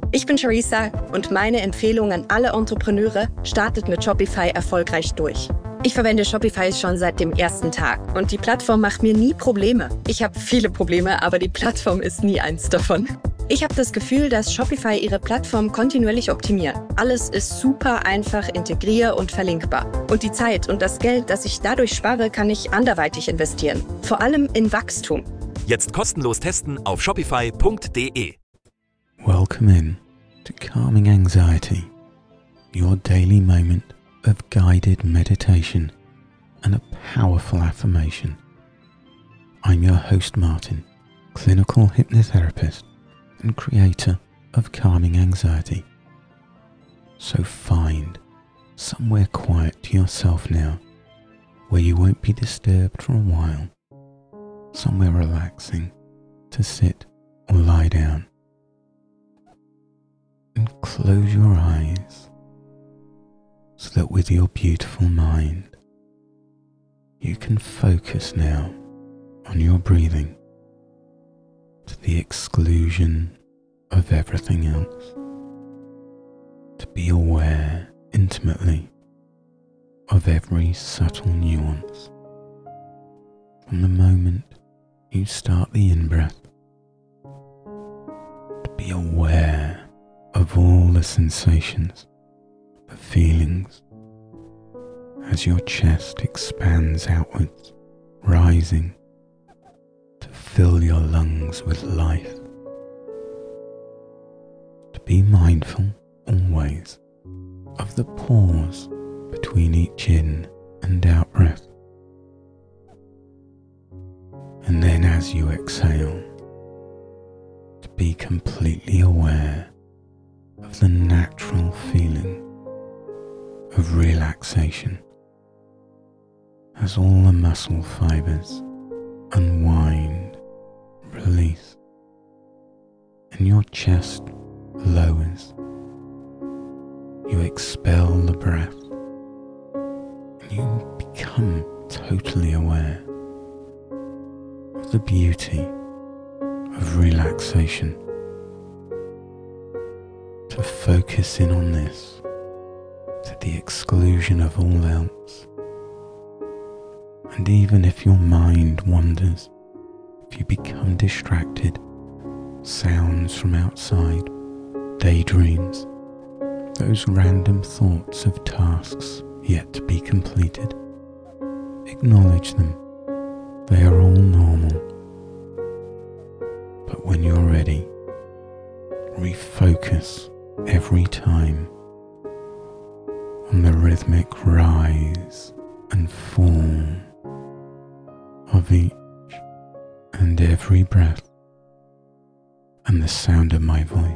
Ich bin Charissa und meine Empfehlung an alle Entrepreneure: startet mit Shopify erfolgreich durch. Ich verwende Shopify schon seit dem ersten Tag und die Plattform macht mir nie Probleme. Ich habe viele Probleme, aber die Plattform ist nie eins davon. Ich habe das Gefühl, dass Shopify ihre Plattform kontinuierlich optimiert. Alles ist super einfach integrier- und verlinkbar. Und die Zeit und das Geld, das ich dadurch spare, kann ich anderweitig investieren. Vor allem in Wachstum. Jetzt kostenlos testen auf shopify.de. Welcome in to Calming Anxiety, your daily moment of guided meditation and a powerful affirmation. I'm your host Martin, clinical hypnotherapist and creator of Calming Anxiety. So find somewhere quiet to yourself now, where you won't be disturbed for a while, somewhere relaxing to sit or lie down. And close your eyes so that with your beautiful mind you can focus now on your breathing to the exclusion of everything else, to be aware intimately of every subtle nuance from the moment you start the in-breath, to be aware of all the sensations, the feelings, as your chest expands outwards, rising to fill your lungs with life. To be mindful always of the pause between each in and out breath. And then as you exhale, to be completely aware of the natural feeling of relaxation as all the muscle fibers unwind, release, and your chest lowers. You expel the breath and you become totally aware of the beauty of relaxation. To focus in on this to the exclusion of all else. And even if your mind wanders, if you become distracted, sounds from outside, daydreams, those random thoughts of tasks yet to be completed, acknowledge them. They are all normal. But when you're ready, refocus every time on the rhythmic rise and fall of each and every breath and the sound of my voice.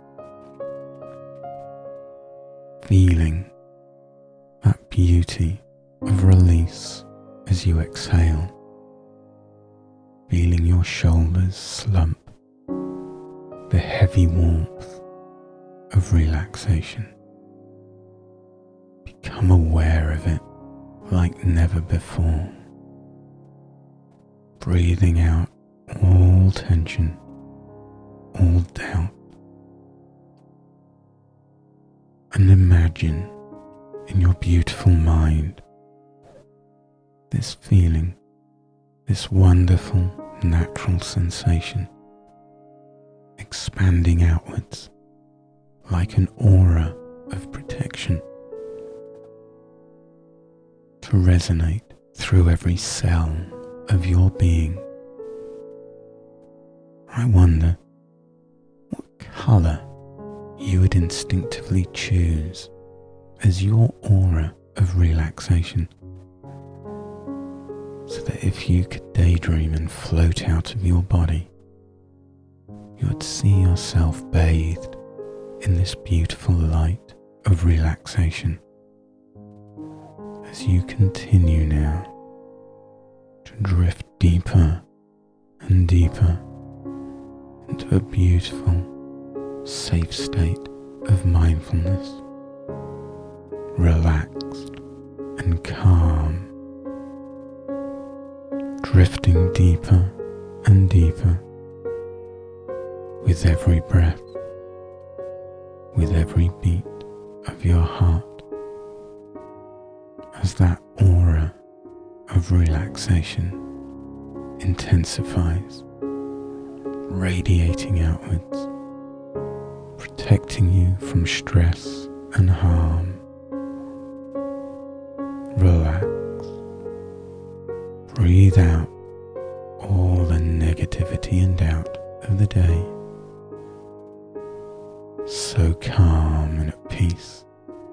Feeling that beauty of release as you exhale. Feeling your shoulders slump, the heavy warmth of relaxation. Become aware of it like never before. Breathing out all tension, all doubt. And imagine in your beautiful mind this feeling, this wonderful natural sensation expanding outwards like an aura of protection to resonate through every cell of your being. I wonder what colour you would instinctively choose as your aura of relaxation, so that if you could daydream and float out of your body, you would see yourself bathed in this beautiful light of relaxation as you continue now to drift deeper and deeper into a beautiful, safe state of mindfulness, relaxed and calm, drifting deeper and deeper with every breath, with every beat of your heart as that aura of relaxation intensifies, radiating outwards, protecting you from stress and harm. Relax. Breathe out all the negativity and doubt of the day. So calm and at peace.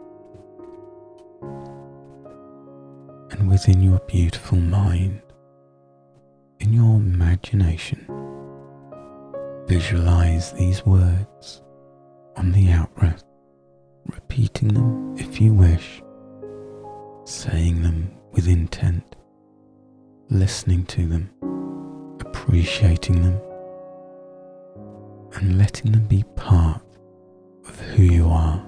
And within your beautiful mind, in your imagination, visualize these words on the out-breath, repeating them if you wish, saying them with intent, listening to them, appreciating them, and letting them be part of who you are.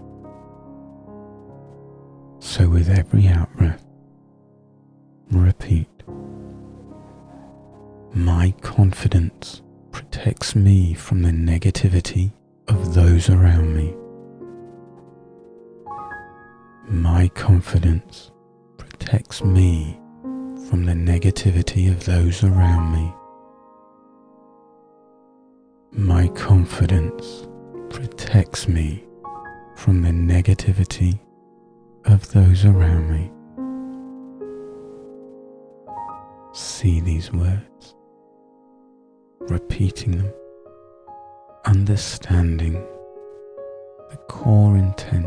So with every out-breath, repeat, my confidence protects me from the negativity of those around me. My confidence protects me from the negativity of those around me. My confidence protects me from the negativity of those around me. See these words, repeating them, understanding the core intent,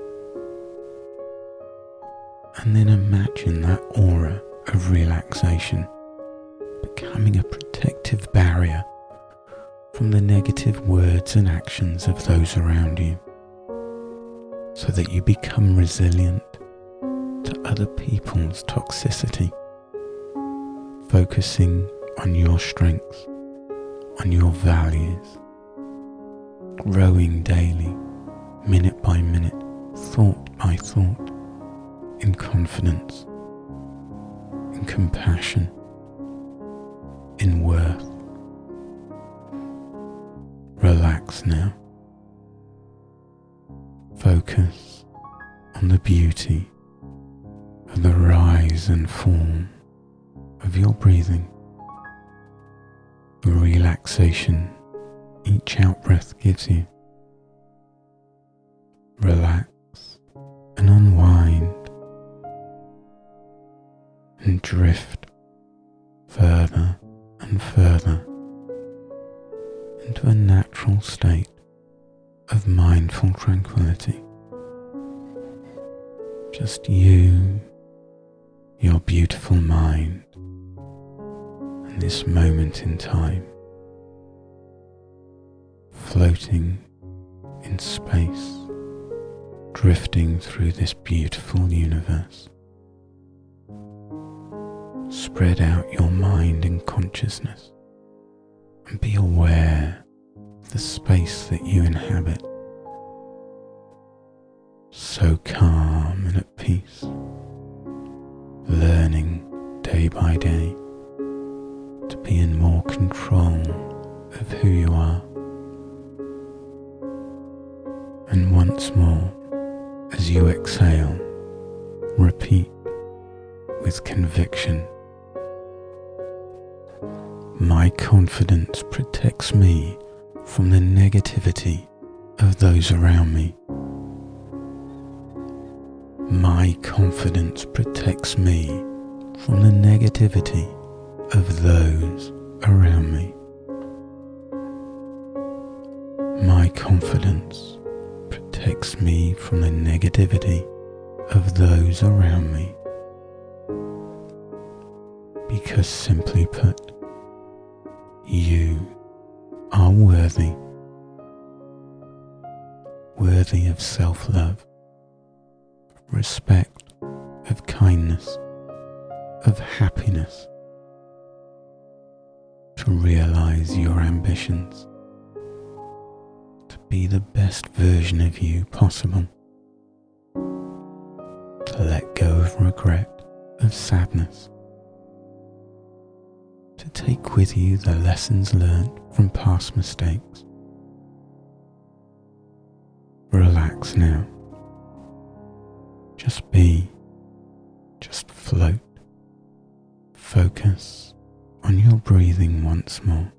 and then imagine that aura of relaxation becoming a protective barrier from the negative words and actions of those around you, so that you become resilient to other people's toxicity, focusing on your strengths, on your values, growing daily, minute by minute, thought by thought, in confidence, in compassion, in worth. Relax now. Focus on the beauty of the rise and fall of your breathing, the relaxation each out-breath gives you. Relax and unwind and drift further and further into a natural state of mindful tranquility. Just you, your beautiful mind, and this moment in time, floating in space, drifting through this beautiful universe. Spread out your mind and consciousness and be aware of the space that you inhabit. So calm and at peace, learning day by day to be in more control of who you are. And once more, as you exhale, repeat with conviction, my confidence protects me from the negativity of those around me. My confidence protects me from the negativity of those around me. My confidence protects me from the negativity of those around me. Because simply put, you are worthy of self-love, respect, of kindness, of happiness, to realize your ambitions, to be the best version of you possible, to let go of regret, of sadness, to take with you the lessons learned from past mistakes. Relax relax now. Just be, just float. Focus on your breathing once more.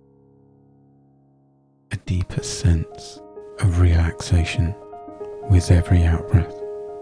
A deeper sense of relaxation with every out-breath.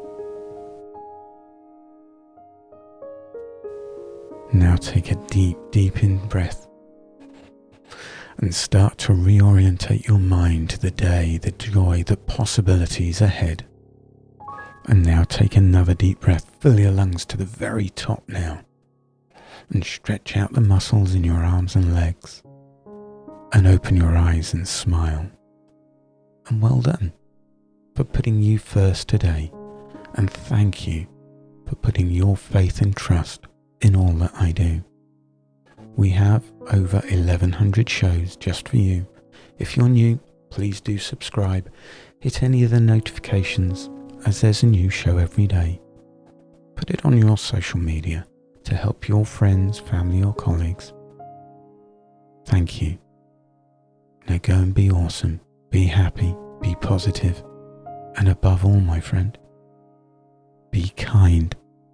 Now take a deep in breath and start to reorientate your mind to the day, the joy, the possibilities ahead. And now take another deep breath, fill your lungs to the very top now, and stretch out the muscles in your arms and legs, and open your eyes and smile. And well done for putting you first today, and thank you for putting your faith and trust in all that I do. We have over 1,100 shows just for you. If you're new, please do subscribe. Hit any of the notifications as there's a new show every day. Put it on your social media to help your friends, family or colleagues. Thank you. Now go and be awesome, be happy, be positive, and above all, my friend, be kind.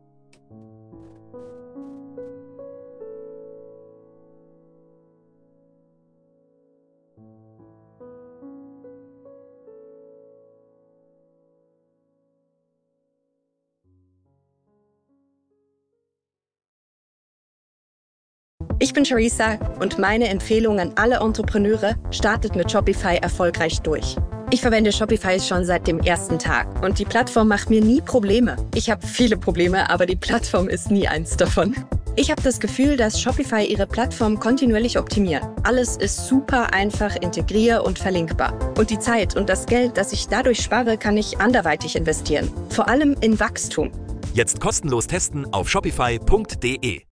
Ich bin Charissa und meine Empfehlung an alle Entrepreneure: startet mit Shopify erfolgreich durch. Ich verwende Shopify schon seit dem ersten Tag und die Plattform macht mir nie Probleme. Ich habe viele Probleme, aber die Plattform ist nie eins davon. Ich habe das Gefühl, dass Shopify ihre Plattform kontinuierlich optimiert. Alles ist super einfach integrier- und verlinkbar. Und die Zeit und das Geld, das ich dadurch spare, kann ich anderweitig investieren. Vor allem in Wachstum. Jetzt kostenlos testen auf shopify.de.